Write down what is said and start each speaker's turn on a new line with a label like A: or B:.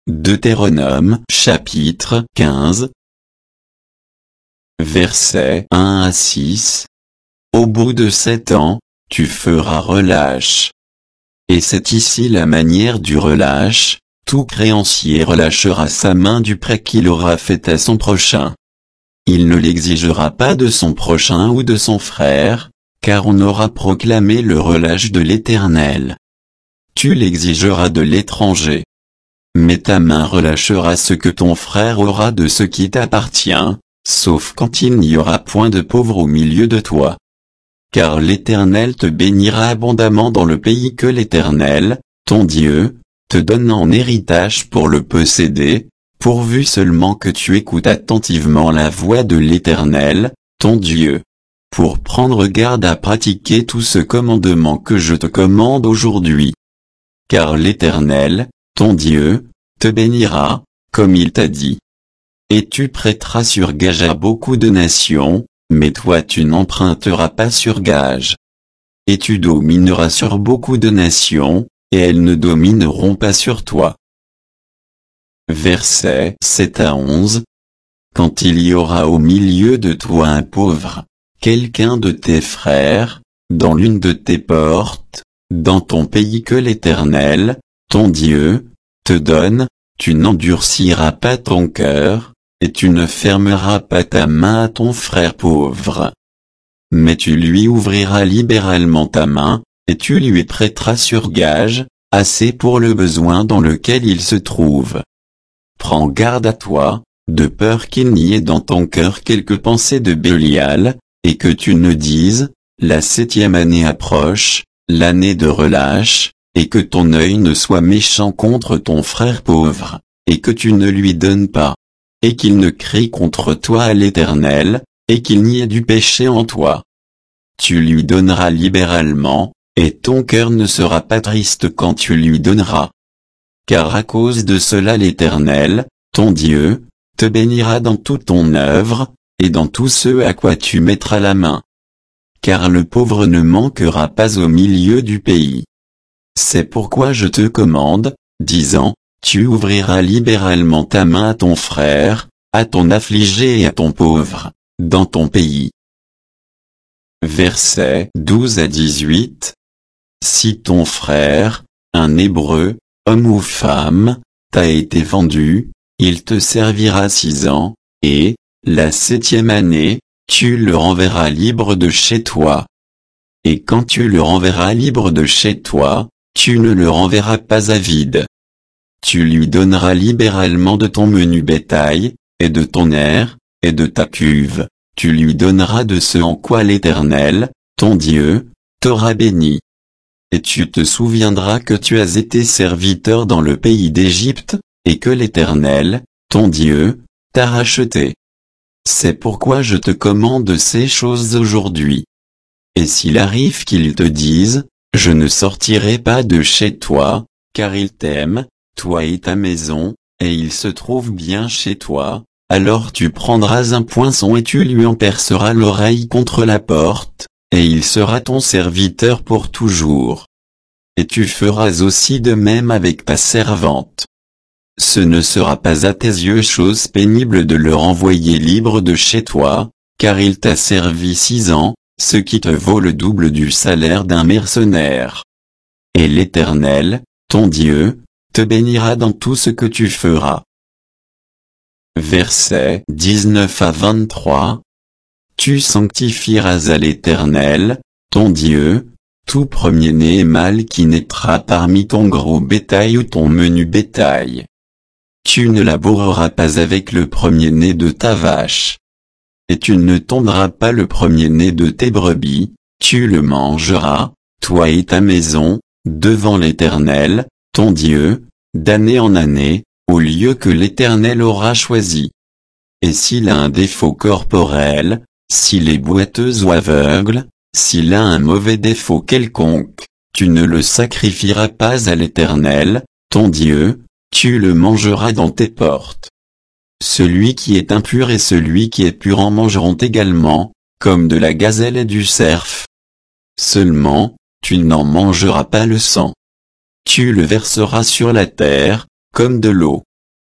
A: Deutéronome chapitre 15 versets 1 à 6. Au bout de 7 ans, tu feras relâche. Et c'est ici la manière du relâche, tout créancier relâchera sa main du prêt qu'il aura fait à son prochain. Il ne l'exigera pas de son prochain ou de son frère, car on aura proclamé le relâche de l'Éternel. Tu l'exigeras de l'étranger. Mais ta main relâchera ce que ton frère aura de ce qui t'appartient, sauf quand il n'y aura point de pauvre au milieu de toi. Car l'Éternel te bénira abondamment dans le pays que l'Éternel, ton Dieu, te donne en héritage pour le posséder, pourvu seulement que tu écoutes attentivement la voix de l'Éternel, ton Dieu, pour prendre garde à pratiquer tout ce commandement que je te commande aujourd'hui. Car l'Éternel, ton Dieu, te bénira, comme il t'a dit. Et tu prêteras sur gage à beaucoup de nations, mais toi tu n'emprunteras pas sur gage. Et tu domineras sur beaucoup de nations, et elles ne domineront pas sur toi. Versets 7 à 11. Quand il y aura au milieu de toi un pauvre, quelqu'un de tes frères, dans l'une de tes portes, dans ton pays que l'Éternel, ton Dieu, te donne, tu n'endurciras pas ton cœur, et tu ne fermeras pas ta main à ton frère pauvre. Mais tu lui ouvriras libéralement ta main, et tu lui prêteras sur gage, assez pour le besoin dans lequel il se trouve. Prends garde à toi, de peur qu'il n'y ait dans ton cœur quelque pensée de Bélial, et que tu ne dises, la 7e année approche, l'année de relâche, et que ton œil ne soit méchant contre ton frère pauvre, et que tu ne lui donnes pas, et qu'il ne crie contre toi à l'Éternel, et qu'il n'y ait du péché en toi. Tu lui donneras libéralement, et ton cœur ne sera pas triste quand tu lui donneras. Car à cause de cela l'Éternel, ton Dieu, te bénira dans toute ton œuvre, et dans tout ce à quoi tu mettras la main. Car le pauvre ne manquera pas au milieu du pays. C'est pourquoi je te commande, disant, tu ouvriras libéralement ta main à ton frère, à ton affligé et à ton pauvre, dans ton pays. Versets 12 à 18. Si ton frère, un Hébreu, homme ou femme, t'a été vendu, il te servira 6 ans, et, la 7e année, tu le renverras libre de chez toi. Et quand tu le renverras libre de chez toi, tu ne le renverras pas à vide. Tu lui donneras libéralement de ton menu bétail, et de ton aire, et de ta cuve, tu lui donneras de ce en quoi l'Éternel, ton Dieu, t'aura béni. Et tu te souviendras que tu as été serviteur dans le pays d'Égypte, et que l'Éternel, ton Dieu, t'a racheté. C'est pourquoi je te commande ces choses aujourd'hui. Et s'il arrive qu'ils te disent, je ne sortirai pas de chez toi, car il t'aime, toi et ta maison, et il se trouve bien chez toi, alors tu prendras un poinçon et tu lui en perceras l'oreille contre la porte, et il sera ton serviteur pour toujours. Et tu feras aussi de même avec ta servante. Ce ne sera pas à tes yeux chose pénible de le renvoyer libre de chez toi, car il t'a servi 6 ans, ce qui te vaut le double du salaire d'un mercenaire. Et l'Éternel, ton Dieu, te bénira dans tout ce que tu feras. Versets 19 à 23. Tu sanctifieras à l'Éternel, ton Dieu, tout premier-né mâle qui naîtra parmi ton gros bétail ou ton menu bétail. Tu ne laboureras pas avec le premier-né de ta vache. Et tu ne tondras pas le premier-né de tes brebis, tu le mangeras, toi et ta maison, devant l'Éternel, ton Dieu, d'année en année, au lieu que l'Éternel aura choisi. Et s'il a un défaut corporel, s'il est boiteux ou aveugle, s'il a un mauvais défaut quelconque, tu ne le sacrifieras pas à l'Éternel, ton Dieu, tu le mangeras dans tes portes. Celui qui est impur et celui qui est pur en mangeront également, comme de la gazelle et du cerf. Seulement, tu n'en mangeras pas le sang. Tu le verseras sur la terre, comme de l'eau.